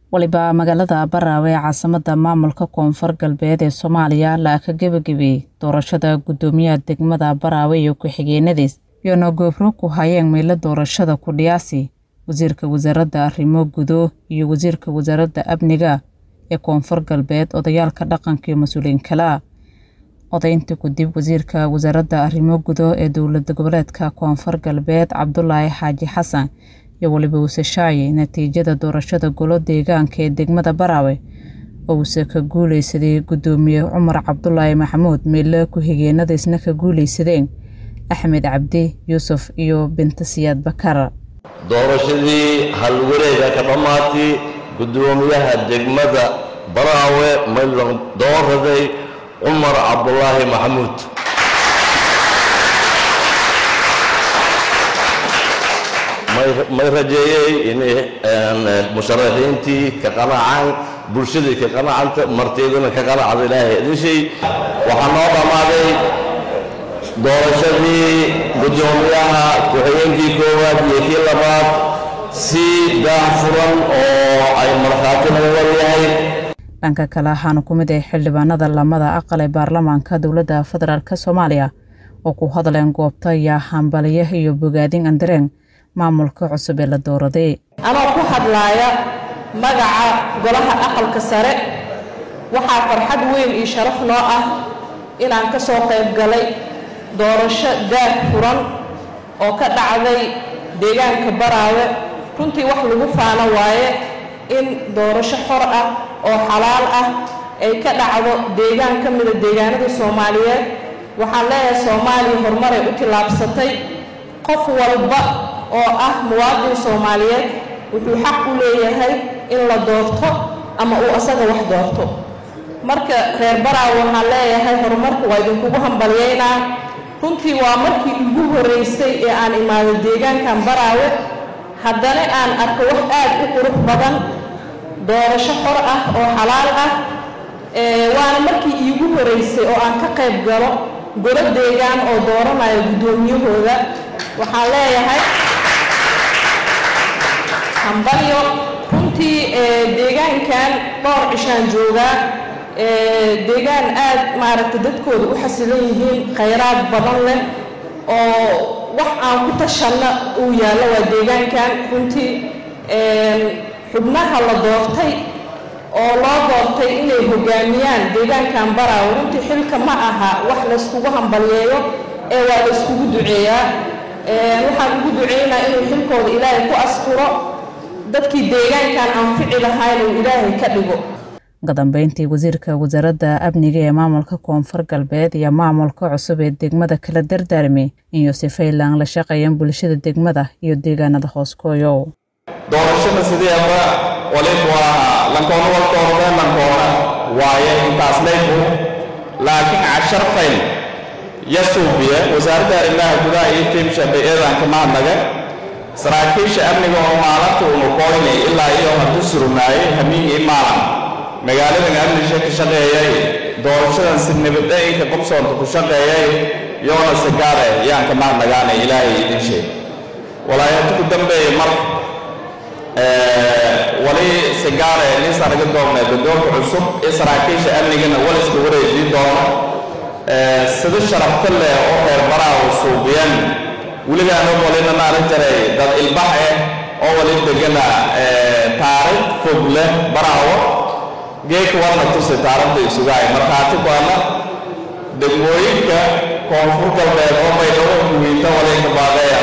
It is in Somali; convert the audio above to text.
waliba magaalada Baraawe ee caasimada maamulka Koonfur Galbeed ee Soomaaliya la ka gabagabay doorashada gudoomiyaha degmada Baraawe iyo ku-xigeenadiis iyona goobro ku hayeen meelo doorashada ku dhiyaasi wasiirka wasaaradda arrimo gudo iyo wasiirka wasaaradda amniga ee Koonfur Galbeed odayaalka dhaqanka iyo mas'uuliyiin kala odaynta ku dib wasiirka wasaaradda arrimo gudo ee dowladda goboleedka Koonfur Galbeed Cabdullaahi Xaaji Xasan iyo waliba uu sashaayay natiijada doorashada golo deegaanka ee degmada Baraawe oo uu ka guuleysaday gudoomiye Cumar Cabdullaahi Maxamuud meelo ku xigeenadiisna ka guuleysadeen Axmed Cabdi Yuusuf iyo Binta Siyaad Bakar doorashadii hal wareega ka dhamaatay gudoomiyaha degmada Baraawe meelo dooraday Cumar Cabdullaahi Maxamuud ما رجعي إني مشاركين تي كقناعان برشلي كقناعان مرتين كقناع عبد الله هذا شيء وحنوضع ماذا دورشدي بجوميها كهين كي كواد يكيل بعض سي دافرن أو أي مرخاتين أولياء dhanka kale waxaan ku mid xildhibaanada lamada aqal ee baarlamaanka dowladda federaalka Soomaaliya oo ku hadleen goobta ya hambaliyaha iyo bogaadin andareen maamulka cusub ee la dooraday ama ku hadlaaya magaca golaha aqalka sare waxa farxad weyn iyo sharaf noo ah inaan ka soo qayb galay doorasho gaar furan oo ka dhacday deegaanka Baraawe runtii wax lagu faano waaye in doorasho xor ah oo xalaal ah ay ka dhacdo deegaan ka mid ah deegaanada Soomaaliyeed waxaan leeyahay Soomaaliya horumar ay u tilaabsatay qof walba oo ah muwaadin Soomaaliyeed wuxuu xaq u leeyahay in la doorto ama uu asaga wax doorto marka reer Baraawe waxaan leeyahay horumarku waa idinku hambalyeynaa runtii waa markii ugu horeysay ee aan imaado deegaankan Baraawe haddana aan arko wax aad u qurux badan doorasho xor ah oo xalaal ah waana markii ugu horeysay oo aan ka qayb galo golo deegaan oo dooranayo gudoomiyahooda waxaan leeyahay hambalyo runtii deegaankan dhowr cishaan joogaa deegaan aad maaragtay dadkooda u xasilan yihiin khayraad badan leh oo wax aan ku tashanna uu yaallo waa deegaankan runtii xubnaha la doortay oo loo doortay inay hogaamiyaan deegaankan Baraawe runtii xilka ma aha wax la iskugu hambalyeeyo ee waa la iskugu duceeyaa waxaan ugu duceynaa inuu xilkooda Ilaahay ku asturo dadkii deegaankan anfici lahayn uu Ilaahay ka dhigo gadambeyntii wasiirka wasaaradda amniga ee maamulka Koonfur Galbeed iyo maamulka cusub ee degmada kala dardaarmay in si faylan la shaqeeyaan bulshada degmada iyo deegaanada hooskooyo doorashada sideeba waliba la koona waaye intaas leeyahay laakiin 10 fayl yasuubiya wasaaradda arrimaha gudaha iyo tiim shabeeyadan kama naga saraakiisha amniga oo maalinta uu qoynay ilaa iyo hadda surnaay hamiin maalan magaalada amniga ka shaqeeyay doorashadan si nabad ah ka qabsoonto ku shaqeeyay yoona sagaare yaan kama nagaana ilaahay idin sheeg walaayatu ku dambeeyay mar wali sagaare in saraga doonay doonka cusub saraakiisha amniga wala isku wareejin doono sida sharafta leh oo reer Baraawe suubiyan waligaan oo walina maarin jiray dad ilbax oo wali degana taariikh fog leh Baraawe geek wadna tusay taariikhda isugaay markaati qaana degmooyinka Koonfur Galbeed oo bay dhawaan ku wiinta wali ka baaqay